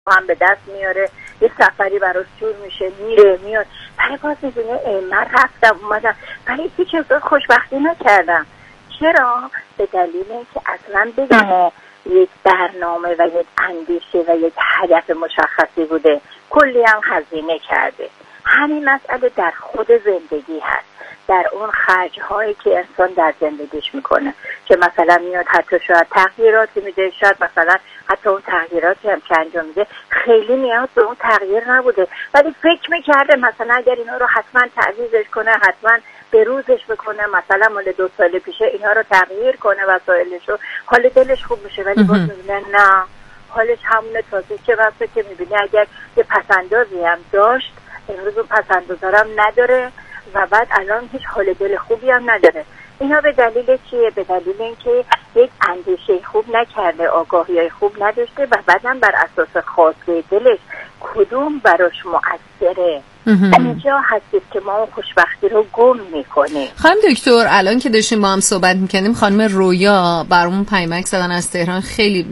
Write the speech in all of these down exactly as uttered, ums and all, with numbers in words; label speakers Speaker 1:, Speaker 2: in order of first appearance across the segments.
Speaker 1: هم به دست میاره، یه سفری براش جور میشه، میره میاد، ولی باز میدونه من رفتم اومدم ولی هیچ چیز خوشبختی نکردم. چرا؟ به دلیل اینکه اصلا بدون یک برنامه و یک اندیشه و یک هدف مشخصی بوده، کلی هم هزینه کرده. همین مسئله در خود زندگی هست، در اون خرج‌هایی که انسان در زندگیش میکنه، که مثلا میاد حتی شاید تغییراتی میده، شاید مثلا حتی اون تغییراتی هم که انجام میده خیلی نیاز به اون تغییر نبوده، ولی فکر میکرده مثلا اگر اینا رو حتما تعویضش کنه، حتما به روزش بکنه، مثلا مال دو سال پیشه اینا رو تغییر کنه وسایلش رو، حال دلش خوب میشه. ولی باز میبینه نه، حالش همونه. تازه چه وقته که میبینه اگر یه پسندازی هم داشت امروز اون پسندازارم نداره و بعد الان هیچ حال دل خوبی هم نداره. اینا به دلیل چیه؟ به دلیل اینکه یک اندیشه خوب نکرده، آگاهی خوب نداشته و بعدم بر اساس خواسته دلش کدوم براش مؤثره. اینجا هستید که ما اون خوشبختی رو گم میکنیم.
Speaker 2: خانم دکتر الان که داشتیم با هم صحبت میکنیم، خانم رویا برامون پیامک زدن از تهران، خیلی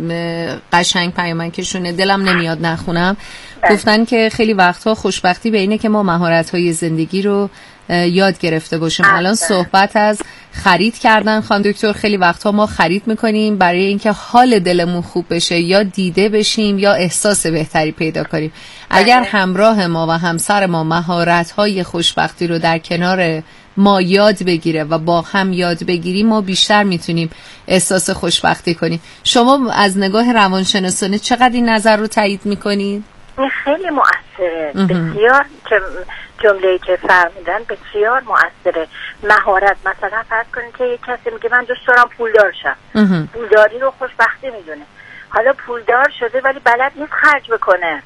Speaker 2: قشنگ پیامکشونه، دلم نمیاد نخونم. گفتن که خیلی وقتها خوشبختی به اینه که ما مهارت‌های زندگی رو یاد گرفته باشیم. الان صحبت از خرید کردن خانم دکتر، خیلی وقتها ما خرید میکنیم برای اینکه حال دلمون خوب بشه، یا دیده بشیم یا احساس بهتری پیدا کنیم. اگر همراه ما و همسر ما مهارت‌های خوشبختی رو در کنار ما یاد بگیره و با هم یاد بگیریم، ما بیشتر میتونیم احساس خوشبختی کنیم. شما از نگاه روانشناسانه چقدر این نظر رو تایید میکنید؟
Speaker 1: خیلی مؤثره، بسیار. که جمله‌ای که فرمودن بسیار مؤثره. مهارت، مثلا فرض کنید که یک کسی میگه من دوست دارم پولدار شم، پولداری رو خوشبختی میدونه، حالا پولدار شده ولی بلد نیست خرج بکنه.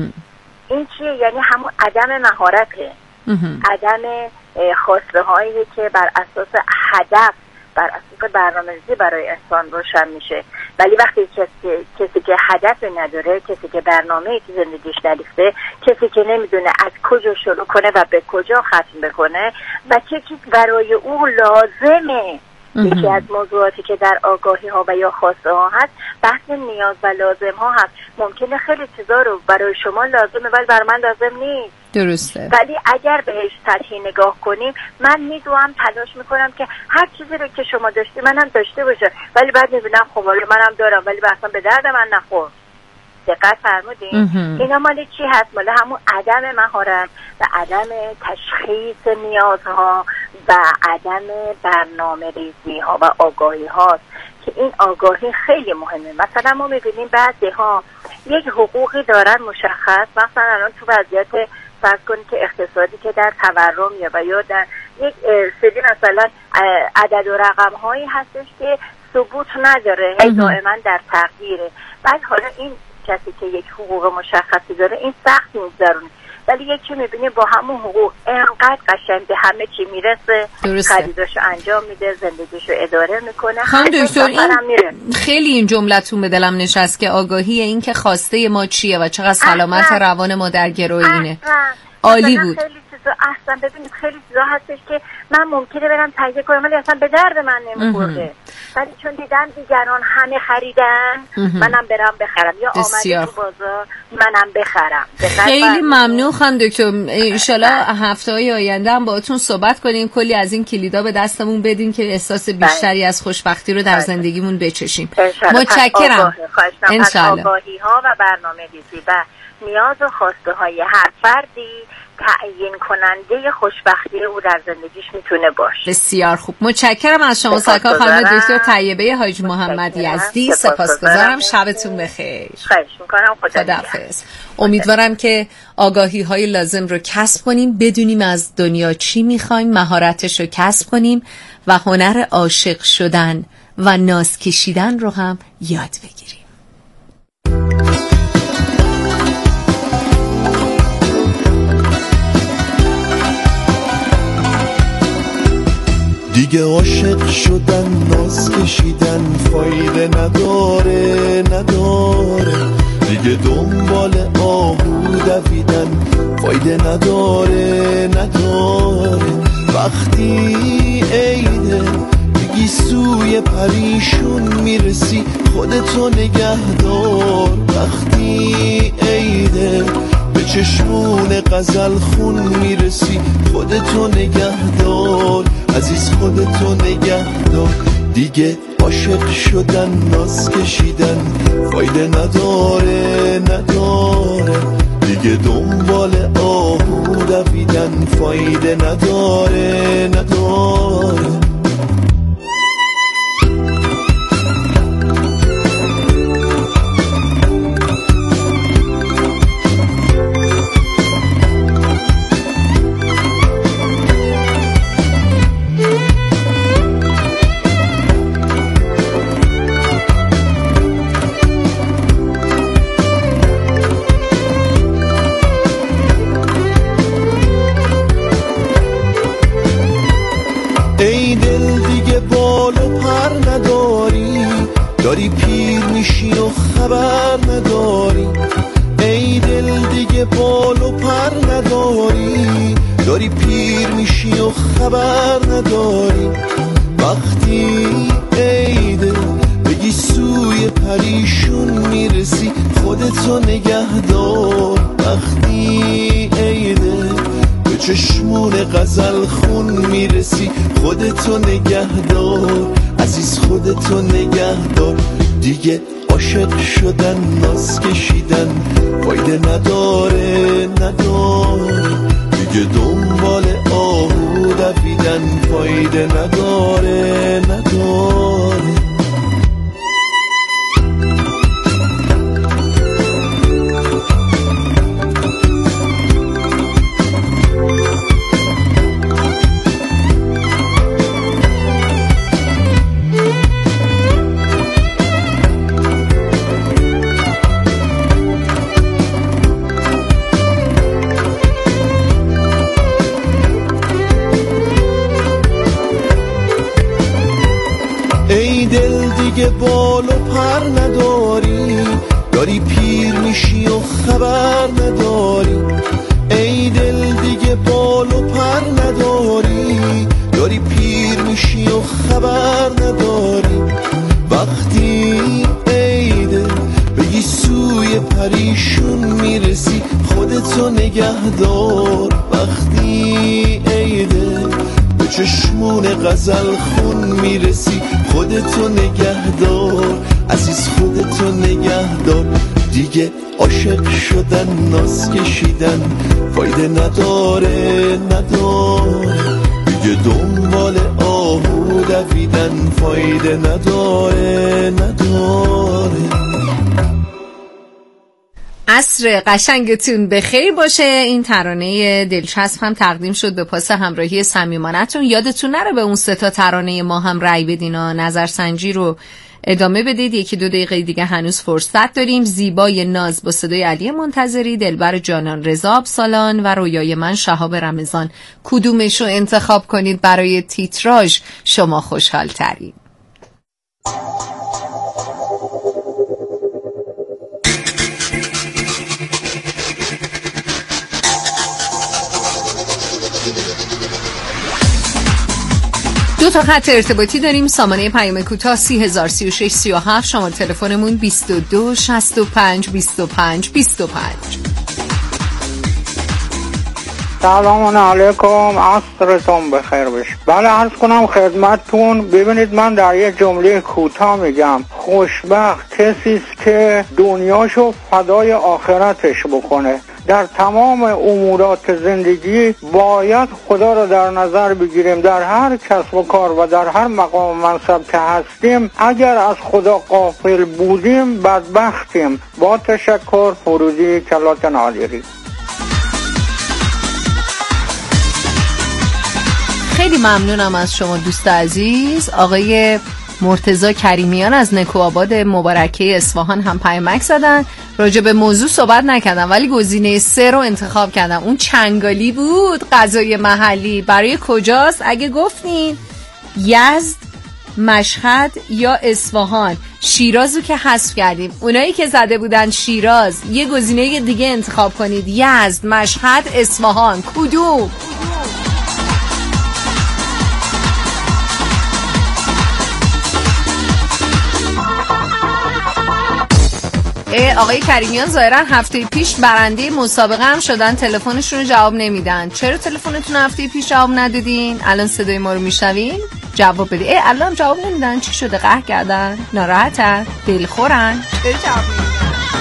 Speaker 1: این چیه؟ یعنی همون عدم مهارته، عدم خواسته هایی که بر اساس هدف، بر اساس برنامه‌ریزی برای انسان روشن میشه. ولی وقتی کسی کسی که هدف نداره، کسی که برنامه‌ای تو زندگیش نریخته، کسی که نمیدونه از کجا شروع کنه و به کجا ختم بکنه و چه چیز برای او لازمه. یکی از موضوعاتی که در آگاهی ها و یا خواسته ها هست بحث نیاز و لازم ها هست. ممکنه خیلی چیزا رو برای شما لازمه ولی برای من لازم نیست.
Speaker 2: درسته.
Speaker 1: ولی اگر بهش سطحی نگاه کنیم، من میدونم تلاش میکنم که هر چیزی رو که شما داشتی منم داشته باشه، ولی بعد میبینم خب حالا منم دارم ولی اصلا به درد من نخورد. دقت فرمودین؟ اینا مال چی هست؟ مال همون عدم مهارت و عدم تشخیص نیازها و عدم برنامه ریزی ها و آگاهی هاست که این آگاهی خیلی مهمه. مثلا ما میبینیم بعضی ها یک حقوقی دارن مشخص، مثلا الان تو وضعیت فرض کنید که اقتصادی که در تورم یا یا در یک سری مثلا عدد و رقم هایی هستش که ثبوت نداره، هی دائما در تغییره. بعد حالا این کسی که یک حقوق مشخصی داره این سخت می‌گذرونه، ولی یکی می‌بینه با همون حقوق انقدر قشنگ به همه چی میرسه، خریداشو انجام میده، زندگیشو اداره میکنه.
Speaker 2: خانم دکتر این خیلی این جملتون به دلم نشست که آگاهی این که خواسته ما چیه و چقدر سلامت روان ما در گروه اینه. عالی بود.
Speaker 1: خیلی چیزا اصلا ببینید خیلی چیزا هستش که من ممکنه برم تهیه کنم ولی اصلا به درد من نمیخوره، ولی چون دیدم دیگران همه خریدن منم برم بخرم، یا آمده تو بازار منم بخرم.
Speaker 2: خیلی ممنون خانم دکتر. ان شاءالله هفته‌های آینده هم باهاتون صحبت کنیم، کلی از این کلیدا به دستمون بدین که احساس بیشتری از خوشبختی رو در زندگیمون بچشیم. متشکرم.
Speaker 1: ان شاءالله آگاهی ها و برنامه‌ریزی و نیاز و خواسته های هر فردی تعیین کننده خوشبختی او در زندگیش میتونه باشه.
Speaker 2: بسیار خوب. متشکرم از شما سرکار خانم دکتر طیبه حاج محمد یزدی. سپاسگزارم. شبتون بخیر.
Speaker 1: خواهش میکنم.
Speaker 2: خداحافظ. امیدوارم که آگاهی های لازم رو کسب کنیم، بدونیم از دنیا چی میخوایم، مهارتش رو کسب کنیم و هنر عاشق شدن و ناز کشیدن رو هم یاد بگیریم.
Speaker 3: دیگه عاشق شدن ناز کشیدن فایده نداره نداره، دیگه دنبال آهو دویدن فایده نداره نداره. وقتی عیده بگی سوی پریشون میرسی خودتو نگهدار. وقتی عیده به چشمون غزل خون میرسی خودتو نگهدار. عزیز خودتو نگهدار. دیگه عاشق شدن ناز کشیدن فایده نداره نداره. دیگه دنبال آهو دویدن فایده نداره نداره. ای دل دیگه بال و پر نداری، داری پیر میشی و خبر نداری. ای دل دیگه بال و پر نداری، داری پیر میشی و خبر نداری. وقتی ای دل بگی سوی پریشون میرسی خودتو نگهدار. وقتی ای دل به چشمون غزل خون میرسی خودتو نگهدار. عزیز خودتو نگهدار. دیگه عاشق شدن ناز کشیدن فایده نداره نداره. دیگه دنبال آهو دویدن فایده نداره نداره. ای دل دیگه بال و پر نداری، داری پیر میشی و خبر نداری. ای دل دیگه بال و پر نداری، داری پیر میشی و خبر نداری. وقتی ای دل بگی سوی پریشون میرسی خودتو نگهدار. وقتی ای دل به چشمون غزل خون میرسی خودتو نگهدار. عزیز خودتو نگهدار. دیگه عاشق شدن ناز کشیدن فایده نداره نداره. دیگه دنبال آهو دویدن فایده نداره نداره.
Speaker 2: عصر قشنگتون بخیر باشه. این ترانه دلچسب هم تقدیم شد به پاس همراهی صمیمانه‌تون. یادتون نره به اون سه تا ترانه ما هم رأی بدین ها. نظرسنجی رو ادامه بدید. یکی دو دقیقه دیگه هنوز فرصت داریم. زیبای ناز با صدای علی منتظری، دلبر جانان رضا ابسالان و رویای من شهاب رمضان. کدومش رو انتخاب کنید برای تیتراژ شما خوشحال ترین؟ دو تا خط ارتباطی داریم. سامانه پیام کوتاه سی هزار سی و شش سی و هفت، شماره تلفنمون بیست و دو شصت و پنج بیست و پنج بیست و پنج.
Speaker 4: سلام علیکم، عصرتون بخیر باشه. بله عرض کنم خدمتتون. ببینید من در یه جمله کوتاه میگم خوشبخت کسی است که دنیاشو فدای آخرتش بکنه. در تمام امورات زندگی باید خدا رو در نظر بگیریم. در هر کسب و کار و در هر مقام و منصب که هستیم اگر از خدا غافل بودیم بدبختیم. با تشکر، فرودی کلات نادری.
Speaker 2: خیلی ممنونم از شما دوست عزیز. آقای مرتضی کریمیان از نکوآباد مبارکه اصفهان هم پیامک زدن. راجع به موضوع صحبت نکردم ولی گزینه سه رو انتخاب کردم. اون چنگالی بود، غذای محلی. برای کجاست؟ اگه گفتین یزد، مشهد یا اصفهان. شیرازو که حذف کردیم. اونایی که زده بودن شیراز یه گزینه دیگه انتخاب کنید. یزد، مشهد، اصفهان. کدوم؟ آقای کریمیان ظاهرا هفته پیش برنده مسابقه هم شدن، تلفنشون رو جواب نمیدن. چرا تلفنتون هفته پیش جواب ندادین؟ الان صدای ما رو میشنوین؟ جواب بدید. الان جواب نمیدن، چی شده؟ قهر کردن؟ ناراحتن؟ دلخورن؟ چرا جواب نمیدن؟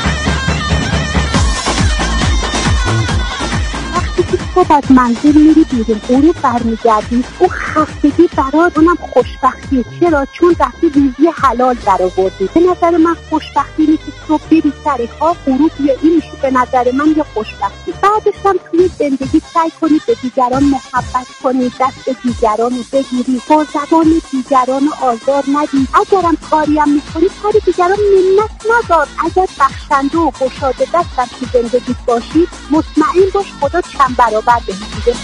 Speaker 5: صبح از منزل میری بیرون، غروب برمیگردی، اون خستگی برات اونم خوشبختی. چرا؟ چون رفتی ریزی حلال در آوردی. به نظر من خوشبختی نیست که صبح بری سر کار، غروب یا این میشه به نظر من یه خوشبختی. بعدش هم توی زندگی سعی کنی به دیگران محبت کنی، دست دیگران رو بگیری، با زبان دیگران آزار ندی. اگرم کاری هم میکنی کاری دیگران منت ندار. اگر بخشنده و گشاده دستم تو زندگیت باشی، مطمئن باش خدا چند برابر بهت.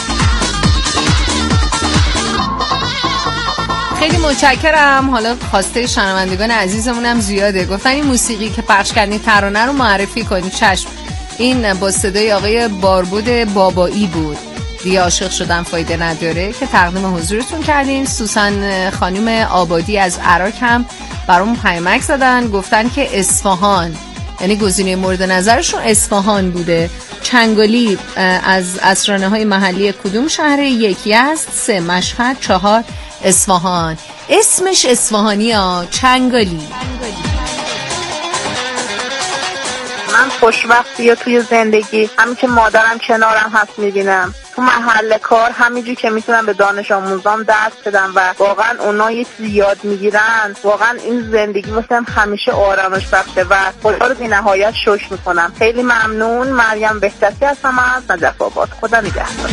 Speaker 2: خیلی متشکرم. حالا خواسته شنوندگان عزیزمونم زیاده، گفتن این موسیقی که پخش کردین ترانه رو معرفی کنید. چشم. این با صدای آقای باربود بابایی بود، دیگه عاشق شدن فایده نداره، که تقدیم حضورتون کردیم. سوسن خانم آبادی از عراق هم برام پیامک زدن، گفتن که اصفهان، یعنی گزینه مورد نظرشون اصفهان بوده. چنگالی از اسرانه های محلی کدوم شهر؟ یکی است، سه مشهد، چهار اصفهان. اسمش اصفهانی ها، چنگالی.
Speaker 6: من خوشبختی یا توی زندگی همین که مادرم کنارم هست میبینم، تو محل کار همینجوری که میتونم به دانش آموزام درس بدم و واقعا اونا یه چیزی یاد میگیرن، واقعا این زندگی واسم همیشه آرامش بخشه و خدا رو بی نهایت شکر میکنم. خیلی ممنون. مریم بهتسی هستم از نجف آباد. خدا نگهدار.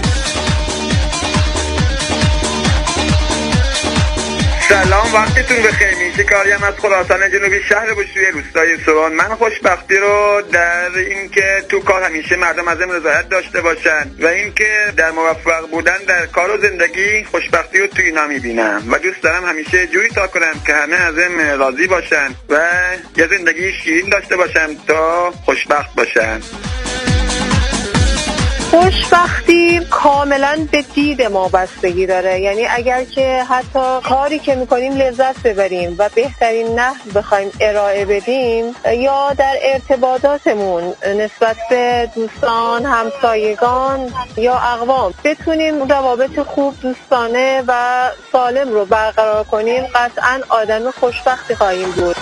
Speaker 7: سلام، وقتتون بخیر. میشه کاریم از خراسان جنوبی، شهر بوشهر، روستای سوان. من خوشبختی رو در این که تو کار همیشه مردم ازم رضایت داشته باشن و این که در موفق بودن در کار و زندگی خوشبختی رو توی اینا میبینم و دوست دارم همیشه جوری تا کنم که همه ازم راضی باشن و یه زندگی شیرین داشته باشم تا خوشبخت باشن.
Speaker 6: خوشبختی کاملا به دید ما بستگی داره، یعنی اگر که حتی کاری که میکنیم لذت ببریم و بهترین نحو بخوایم ارائه بدیم، یا در ارتباطاتمون نسبت به دوستان، همسایگان یا اقوام بتونیم روابط خوب، دوستانه و سالم رو برقرار کنیم، قطعا آدم خوشبختی خواهیم بود.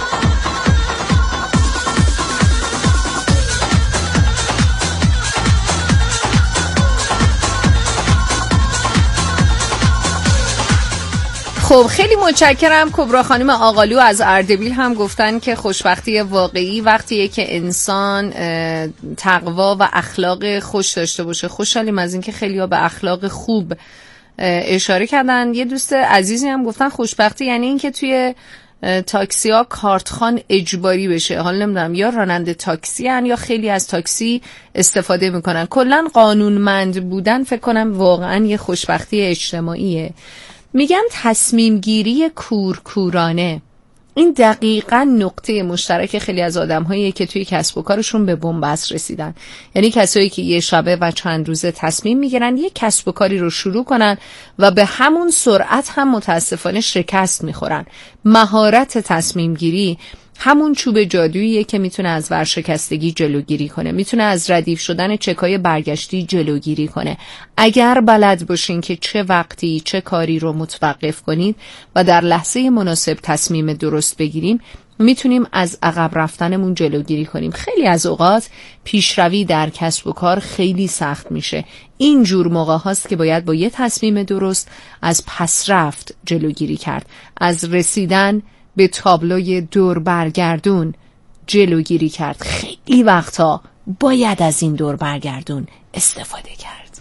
Speaker 2: خب خیلی متشکرم. کبرا خانم آقالو از اردبیل هم گفتن که خوشبختی واقعی وقتیه که انسان تقوا و اخلاق خوش داشته باشه. خوشحالیم از اینکه خیلی‌ها به اخلاق خوب اشاره کردن. یه دوست عزیزی هم گفتن خوشبختی یعنی اینکه توی تاکسی ها کارتخوان اجباری بشه. حالا نمیدونم یا راننده تاکسی هن یا خیلی از تاکسی استفاده میکنن. کلن قانونمند بودن فکر کنم واقعا یه خوشبختی اجتماعیه. میگم تصمیم گیری کورکورانه، این دقیقاً نقطه مشترک خیلی از آدم‌هایی که توی کسب و کارشون به بنبست رسیدن. یعنی کسایی که یه شبه و چند روزه تصمیم میگیرن یه کسب و کاری رو شروع کنن و به همون سرعت هم متاسفانه شکست میخورن. مهارت تصمیم گیری همون چوب جادوییه که میتونه از ورشکستگی جلوگیری کنه، میتونه از ردیف شدن چکای برگشتی جلوگیری کنه. اگر بلد باشین که چه وقتی چه کاری رو متوقف کنید و در لحظه مناسب تصمیم درست بگیریم، میتونیم از عقب رفتنمون جلوگیری کنیم. خیلی از اوقات پیشروی در کسب و کار خیلی سخت میشه. این جور موقع هاست که باید با یه تصمیم درست از پسرفت جلوگیری کرد، از رسیدن به تابلوی دور برگردون جلوگیری کرد. خیلی وقتا باید از این دور برگردون استفاده کرد.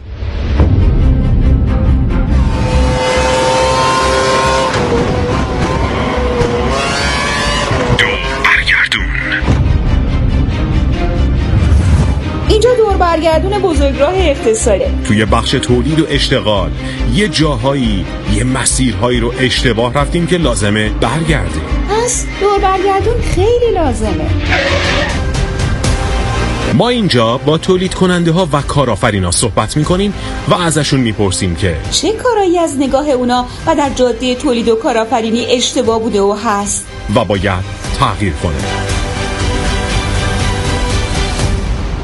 Speaker 8: دور برگردون.
Speaker 9: اینجا دور برگردون بزرگراه اقتصادی.
Speaker 8: توی بخش تولید و اشتغال یه جاهایی یه مسیرهایی رو اشتباه رفتیم که لازمه برگردیم.
Speaker 9: پس دور برگردون خیلی لازمه.
Speaker 8: ما اینجا با تولید کننده ها و کارآفرینا صحبت میکنیم و ازشون میپرسیم که
Speaker 9: چه کارایی از نگاه اونا و در جاده تولید و کارآفرینی اشتباه بوده و هست
Speaker 8: و باید تغییر کنه.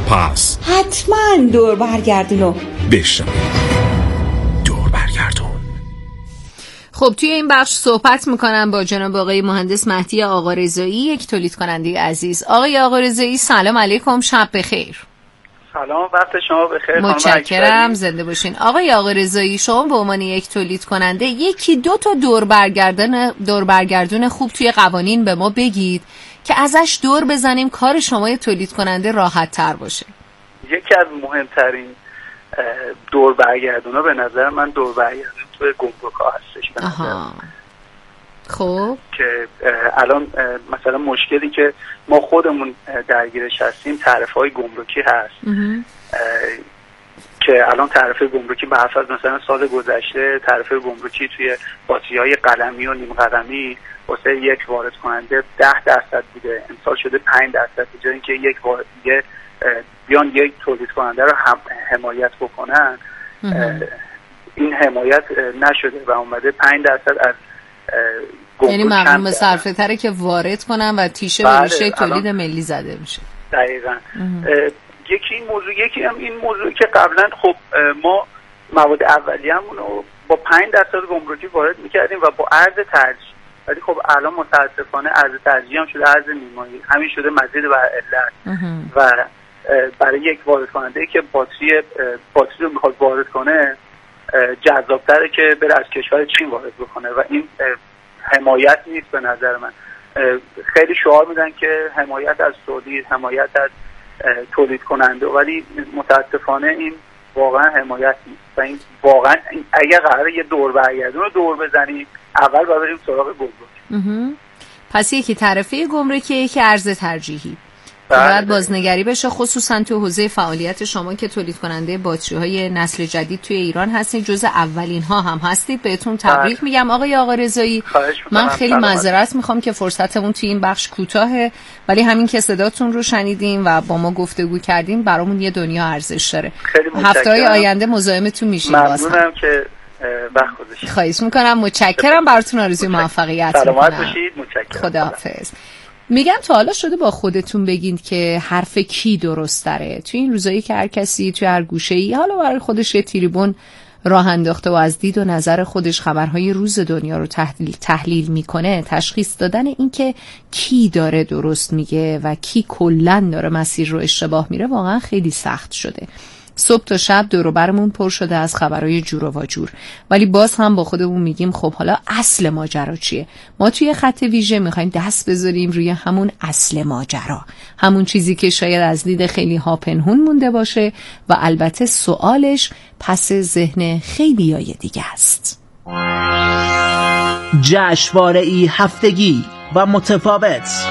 Speaker 8: پس
Speaker 9: حتما دور برگردونو
Speaker 8: بشنوید. دور برگردون.
Speaker 2: خب توی این بخش صحبت میکنم با جناب آقای مهندس مهدی آقارضایی، یک تولید کننده عزیز. آقای آقارضایی سلام علیکم، شب بخیر.
Speaker 10: سلام، وقت شما بخیر.
Speaker 2: متشکرم، زنده باشین. آقای آقارضایی، شما به عنوان یک تولید کننده یکی دو تا دور برگردون دور برگردون خوب توی قوانین به ما بگید که ازش دور بزنیم کار شما تولید کننده راحت تر باشه.
Speaker 10: یکی از مهمترین دور برگردونا به نظر من دور برگردون توی گمرک‌ها هستش.
Speaker 2: آها. خب
Speaker 10: که الان مثلا مشکلی که ما خودمون درگیرش هستیم تعرفه‌های گمرکی هست که الان تعرفه گمرکی به حسب مثلا سال گذشته تعرفه گمرکی توی باتری‌های قلمی و نیم قلمی واسه یک وارد کننده ده درصد بوده، امسال شده پنج درصد. به جای اینکه یک وارد دیگه بیان یک تولید کننده رو هم حمایت بکنن، این حمایت نشده و اومده پنج درصد از
Speaker 2: یعنی مقام صرفه تره که وارد کنن و تیشه به ریشه تولید ملی زده میشه.
Speaker 10: دقیقاً. یکی این موضوع، یکی هم این موضوع که قبلا خب ما مواد اولیه‌مون رو با پنج درصد گمرکی وارد میکردیم و با ارز ترجیح، ولی خب الان متاسفانه ارز ترجیح هم شده ارز نیمایی، همین شده مزید بر علت و برای یک وارد کننده که باتری باتری رو میخواد وارد کنه جذاب‌تره که بره از کشور چین وارد بکنه و این حمایت نیست به نظر من. خیلی شعار میدن که حمایت از تولید، حمایت از تولید کننده، ولی متاسفانه این واقعا حمایت نیست و این واقعا اگر قراره یه دور برگردون رو دور بزنیم اول باید بریم سراغ گمرک.
Speaker 2: پس یکی تعرفه گمرکی، یکی ارز ترجیحی باید بازنگری بشه، خصوصا تو حوزه فعالیت شما که تولید کننده باتری های نسل جدید توی ایران هستید، جز اولین ها هم هستید. بهتون تبریک میگم آقای آقارضایی. من خیلی معذرت میخوام که فرصتمون توی این بخش کوتاهه، ولی همین که صداتون رو شنیدیم و با ما گفتگو کردیم برامون یه دنیا ارزش داره. هفته‌های آینده مزاحمتون میشیم.
Speaker 10: ممنونم که وقت گذاشتید.
Speaker 2: خواهش میکنم، متشکرم، براتون آرزوی موفقیت میکنم.
Speaker 10: سلامت باشید. متشکرم.
Speaker 2: خداحافظ. میگم تا حالا شده با خودتون بگین که حرف کی درست تره تو این روزایی که هر کسی توی هر گوشه‌ای حالا برای خودش یه تریبون راه انداخته و از دید و نظر خودش خبرهای روز دنیا رو تحلیل تحلیل میکنه، تشخیص دادن این که کی داره درست میگه و کی کلاً داره مسیر رو اشتباه میره واقعا خیلی سخت شده. صبح تا شب دور و برمون پر شده از خبرهای جور و واجور، ولی باز هم با خودمون میگیم خب حالا اصل ماجرا چیه؟ ما توی خط ویژه میخوایم دست بذاریم روی همون اصل ماجرا، همون چیزی که شاید از دید خیلی ها پنهون مونده باشه و البته سوالش پس ذهن خیلی های دیگه است.
Speaker 11: جشنواره‌ای هفتگی و متفاوت،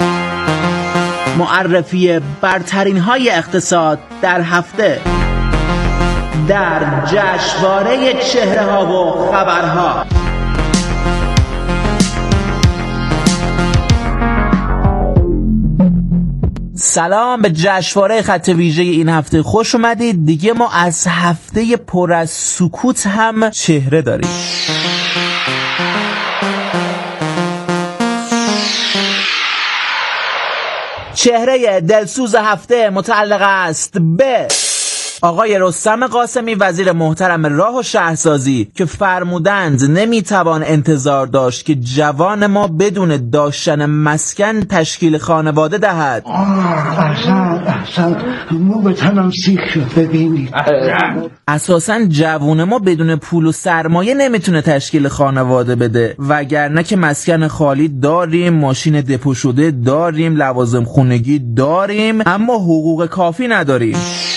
Speaker 11: معرفی برترین های اقتصاد در هفته در جشنواره چهره ها و خبرها. سلام به جشنواره خط ویژه این هفته خوش اومدید. دیگه ما از هفته پر از سکوت هم چهره داریم. چهره دلسوز هفته متعلق است به آقای رستم قاسمی، وزیر محترم راه و شهرسازی، که فرمودند نمیتوان انتظار داشت که جوان ما بدون داشتن مسکن تشکیل خانواده دهد.
Speaker 12: احسن احسن مو به تنم سیخ شد. ببینید
Speaker 11: اساساً جوان ما بدون پول و سرمایه نمیتونه تشکیل خانواده بده، وگرنه که مسکن خالی داریم، ماشین دپو شده داریم، لوازم خونگی داریم، اما حقوق کافی نداریم.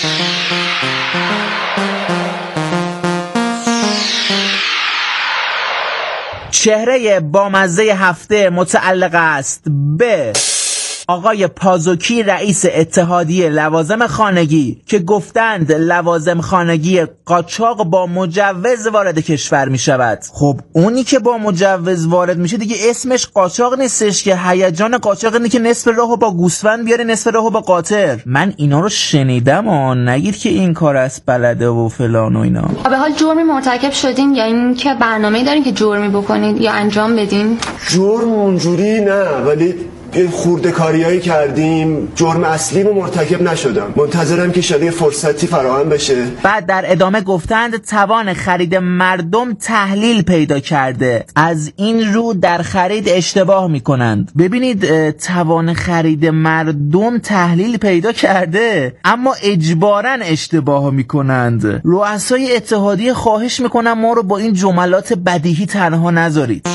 Speaker 11: چهره بامزه هفته متعلق است به آقای پازوکی، رئیس اتحادیه لوازم خانگی، که گفتند لوازم خانگی قاچاق با مجوز وارد کشور می شود. خب اونی که با مجوز وارد میشه دیگه اسمش قاچاق نیستش که، هیجان قاچاق اینه که نصف راهو با گوسفند بیاره نصف راهو با قاطر. من اینا رو شنیدم و نگید که این کار است بلده و فلان و اینا.
Speaker 13: به حال جرمی مرتکب شدین یا این که برنامه‌ای دارین که جرمی بکنید یا انجام بدین؟
Speaker 12: جرم اونجوری نه، ولی
Speaker 14: این خورده کاریایی کردیم، جرم اصلی رو مرتکب نشدم. منتظرم که شاید فرصتی فراهم بشه.
Speaker 11: بعد در ادامه گفتند توان خرید مردم تحلیل پیدا کرده، از این رو در خرید اشتباه میکنند. ببینید توان خرید مردم تحلیل پیدا کرده اما اجباراً اشتباه میکنند. رؤسای اتحادیه خواهش میکنم ما رو با این جملات بدیهی تنها نذارید.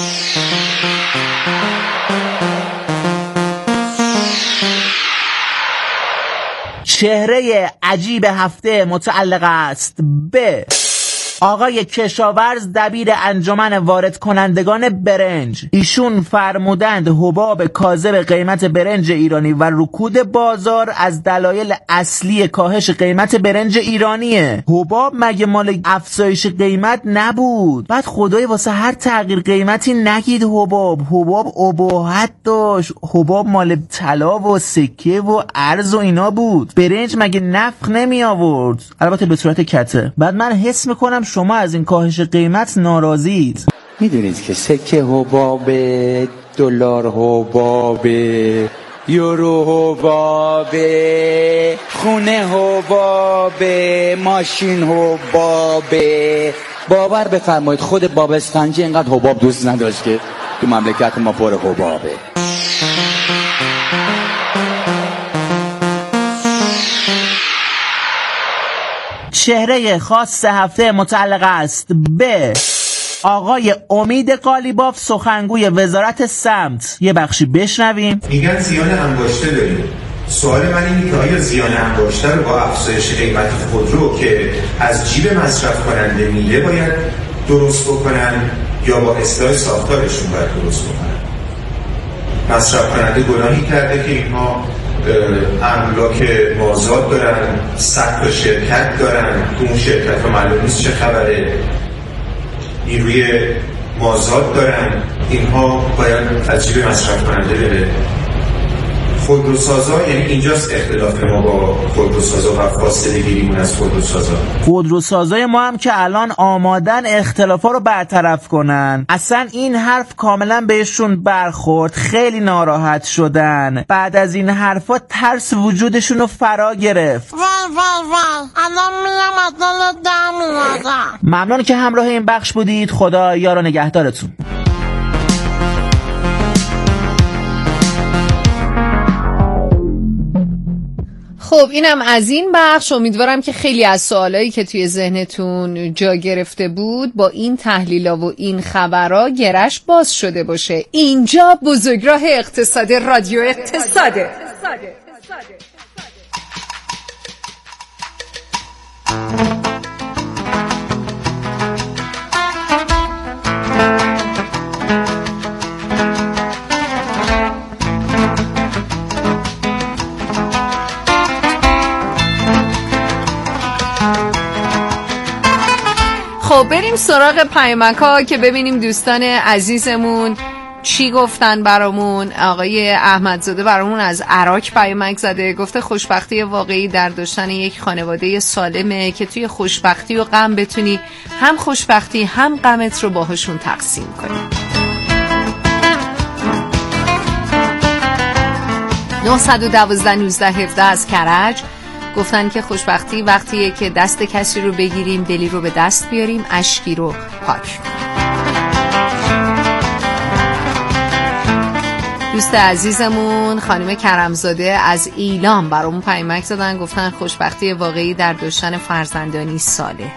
Speaker 11: چهره عجیب هفته متعلق است به آقای کشاورز دبیر انجمن وارد کنندگان برنج. ایشون فرمودند حباب کاذب قیمت برنج ایرانی و رکود بازار از دلایل اصلی کاهش قیمت برنج ایرانیه. حباب مگه مال افزایش قیمت نبود؟ بعد خدای واسه هر تغییر قیمتی نگید حباب. حباب اباحت داشت. حباب مال طلا و سکه و ارز و اینا بود. برنج مگه نفع نمی آورد؟ البته به صورت کته. بعد من حس میکنم شما از این کاهش قیمت ناراضید.
Speaker 15: میدونید که سکه حباب، دلار حباب، یورو حباب، خونه حباب، ماشین حباب. باور بفرمایید خود باب اسفنجی اینقدر حباب دوست نداشت که تو مملکت ما پر حبابه.
Speaker 11: چهره خاص هفته متعلق است به آقای امید قالیباف سخنگوی وزارت سمت. یه بخشی بشنویم.
Speaker 16: میگن زیان انباشته داریم. سوال من اینه که آیا زیان انباشته رو با افزایش قیمت خودرو که از جیب مصرف کننده میله باید درست بکنن یا با اصلاح ساختارشون باید درست بکنن؟ مصرف کننده گناهی کرده که اینها املاک مازاد دارن، صد تا شرکت دارن، تو اون شرکت ها معلوم نیست چه خبره، نیروی مازاد دارن، اینها باید از جیب مصرف کننده بره. خودروسازا، یعنی اینجاست اختلاف ما با خودروسازا و فاصله گیریمون از خودروسازا.
Speaker 11: خودروسازای ما هم که الان آمادن اختلافا رو برطرف کنن. اصلا این حرف کاملا بهشون برخورد، خیلی ناراحت شدن. بعد از این حرفا ترس وجودشون رو فرا گرفت.
Speaker 17: وای وای وای الان میام از دل دم میادم.
Speaker 11: ممنون که همراه این بخش بودید. خدا یار و نگهدارتون.
Speaker 2: خب اینم از این بخش. امیدوارم که خیلی از سوالایی که توی ذهنتون جا گرفته بود با این تحلیلا و این خبرها گرش باز شده باشه. اینجا بزرگراه اقتصاد رادیو اقتصاده. خب بریم سراغ پیامک‌ها که ببینیم دوستان عزیزمون چی گفتن برامون. آقای احمدزاده برامون از عراق پیامک زده، گفته خوشبختی واقعی در داشتن یک خانواده سالمه که توی خوشبختی و غم بتونی هم خوشبختی هم غمت رو باهاشون تقسیم کنی. نه یک دو نوزده هفده از کرج گفتن که خوشبختی وقتیه که دست کسی رو بگیریم، دلی رو به دست بیاریم، اشکی رو پاک. دوست عزیزمون خانم کرمزاده از ایلام برامون پیامک زدن، گفتن خوشبختی واقعی در داشتن فرزندانی صالح.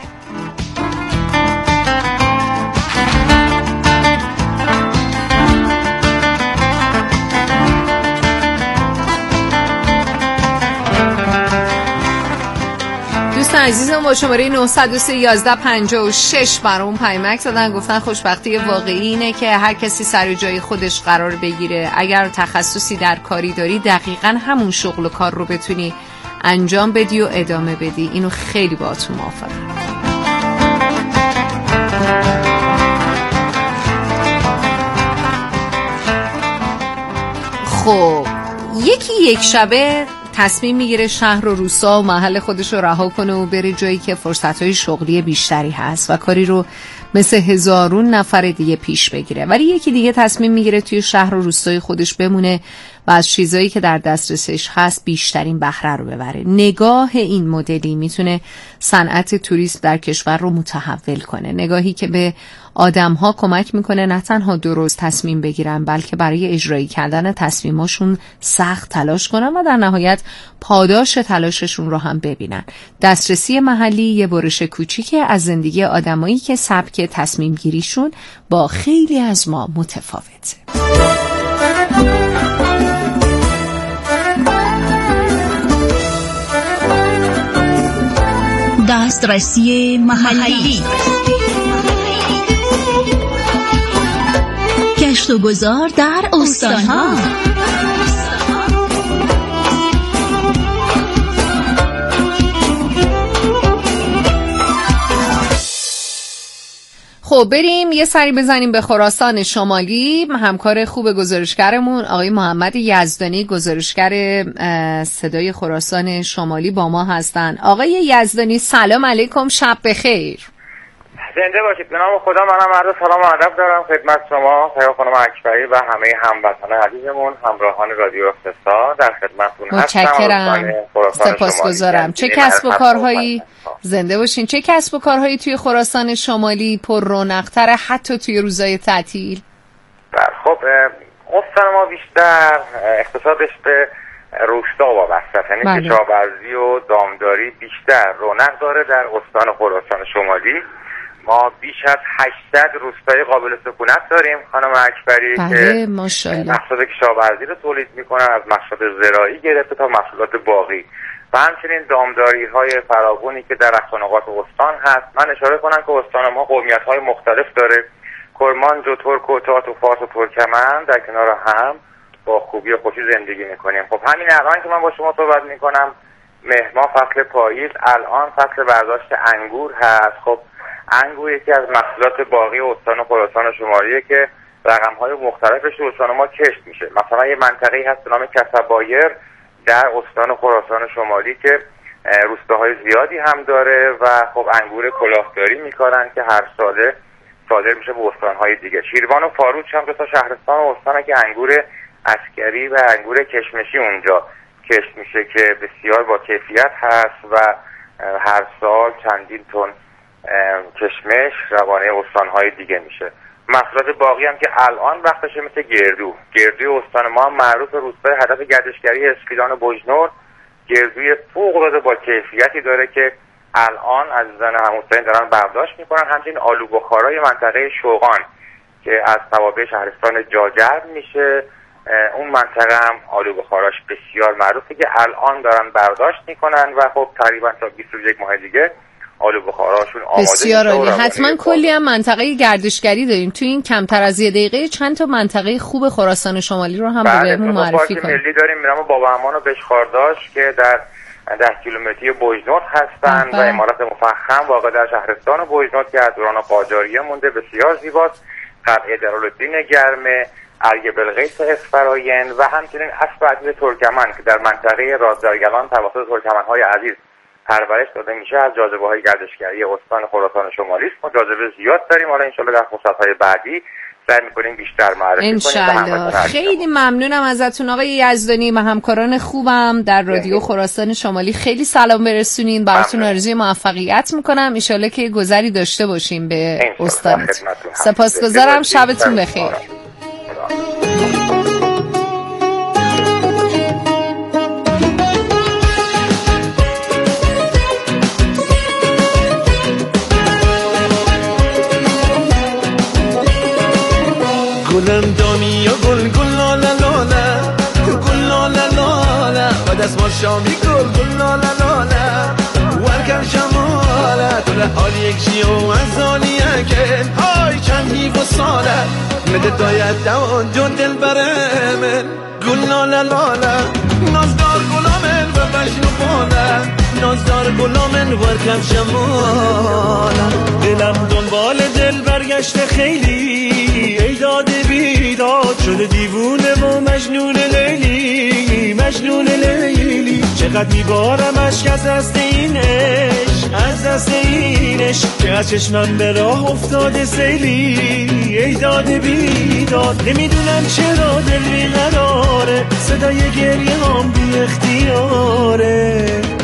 Speaker 2: عزیزم با شماره نه صفر سه یازده پنجاه و شش برام پیامک زدن، گفتن خوشبختی واقعی اینه که هر کسی سر جای خودش قرار بگیره. اگر تخصصی در کاری داری دقیقاً همون شغل و کار رو بتونی انجام بدی و ادامه بدی. اینو خیلی باهاتون موافقم. خب یکی یک شبه تصمیم میگیره شهر و روستا و محل خودش رو رها کنه و بره جایی که فرصتهای شغلی بیشتری هست و کاری رو مثل هزارون نفر دیگه پیش بگیره. ولی یکی دیگه تصمیم میگیره توی شهر و روستای خودش بمونه و از چیزایی که در دسترسش هست بیشترین بهره رو ببره. نگاه این مدلی میتونه صنعت توریسم در کشور رو متحول کنه، نگاهی که به آدم‌ها کمک میکنه نه تنها درست تصمیم بگیرن بلکه برای اجرایی کردن تصمیماشون سخت تلاش کنن و در نهایت پاداش تلاششون رو هم ببینن. دسترسی محلی یه برش کوچیکه از زندگی آدمایی که سبک تصمیم گیریشون با خیلی از ما متفاوته.
Speaker 18: دسترسی محلی، گشت و گذار در استان‌ها.
Speaker 2: خب بریم یه سری بزنیم به خراسان شمالی. همکار خوب گزارشگرمون آقای محمد یزدانی، گزارشگر صدای خراسان شمالی با ما هستن. آقای یزدانی سلام علیکم، شب بخیر.
Speaker 19: زنده باشید. به نام خدا منم عرض سلام و ادب دارم خدمت شما، سایه خانم اکبری و همه هموطنان عزیزمون، همراهان رادیو اقتصاد در خدمتتون هستم.
Speaker 2: متشکرم، سپاسگزارم. چه کسب و کارهایی زنده باشین، چه کسب و کارهایی توی خراسان شمالی پر رونق‌تر حتی توی روزای تعطیل؟
Speaker 19: خب استان ما بیشتر اقتصادش به روستا وابسته، یعنی کشاورزی و دامداری بیشتر رونق داره. در استان خراسان شمالی ما بیش از هشتصد روستای قابل سکونت داریم خانم اکبری که محصولات کشاورزی رو تولید میکنن، از محصولات زراعی گرفته تا محصولات باقی و همچنین دامداری های فراوانی که در اقصانقاط استان هست. من اشاره کنم که استان ما قومیت های مختلف داره، کرمانج و ترک و تات و فارس و ترکمن در کنار هم با خوبی و خوشی زندگی میکنیم. خب همین الان که من با شما صحبت میکنم مهما فصل پاییز، الان فصل برداشت انگور هست. خب انگور یکی از محصولات باقی استان خراسان شمالیه که رقم‌های مختلفش رو استان ما کشت میشه. مثلا یه منطقه‌ای هست به نام کسبایر در استان خراسان شمالی که روستاهای زیادی هم داره و خب انگور کلاهداری میکارن که هر ساله صادر میشه به استان‌های دیگه. شیروان و فاروچ هم دو تا شهرستان و استانه که انگور عسکری و انگور کشمشی اونجا کشت میشه که بسیار با کیفیت هست و هر سال چندین تن کشمش روانه استانهای دیگه میشه. محصولات باقی هم که الان وقتشه مثل گردو. گردوی استان ما هم معروف روستای هدف گردشگری اسکیلان و بوجنور، گردوی فوق‌العاده با کیفیتی داره که الان عزیزان هموطنین دارن برداشت میکنن. همچنین آلو بخارای منطقه شوقان که از توابع شهرستان جاجرد میشه، اون منطقه هم آلو بخاراش بسیار معروفه که الان دارن برداشت میکنن و خب تقریبا تا بیست و یک ماه دیگه آلو بخاراشون آماده
Speaker 2: بسیار عالی. حتما کلی هم منطقه گردشگری داریم. تو این کمتر از یه دقیقه چند تا منطقه خوب خراسان شمالی رو هم بهمون معرفی کنیم.
Speaker 19: ملی داریم میرم بابا امان و بشخارداش که در ده کیلومتری بوجنورد هستن و عمارت مفخم واقع در شهرستان بوجنورد که از دوران قاجاریه مونده، بسیار زیباست. قلعه درالالدین گرمه، ارگ بلقیس اسفراین و همچنین اسب عزیز ترکمن که در منطقه رازدارگلان توسط ترکمن‌های عزیز پرورش داده میشه از جاذبه‌های گردشگری استان خراسان شمالی است. ما جاذبه زیاد داریم، حالا انشالله در فرصت‌های بعدی سعی می‌کنیم بیشتر معرفی
Speaker 2: انشالله. خیلی ممنونم ازتون آقای یزدانی و همکاران خوبم در رادیو خراسان شمالی. خیلی سلام برسونین، براتون آرزوی موفقیت میکنم. انشالله که گذری داشته باشیم به استانتون. سپاسگزارم، شبتون بخیر.
Speaker 3: گلم دانی و گل گل لالا لالا گل لالا لالا و دست ما شامی گل گل لالا لالا ورکن شماله تو حال یک جیو از آلیه که های چند هیو و ساله مده داید دوان جو دل برمن گل لالا لالا نازدار گلامن و بشنو بالا نازدار گلامن ورکن شماله دلم دنبال دل برگشته خیلی ایداد بیداد شده دیوونه و مجنون لیلی مجنون لیلی چقدر میبارم اشک از دست این عشق از دست اینش که از چشمم به راه افتاده سیلی ایداد بیداد. نمیدونم چرا دل بیقراره، صدای گریه هم بی اختیاره.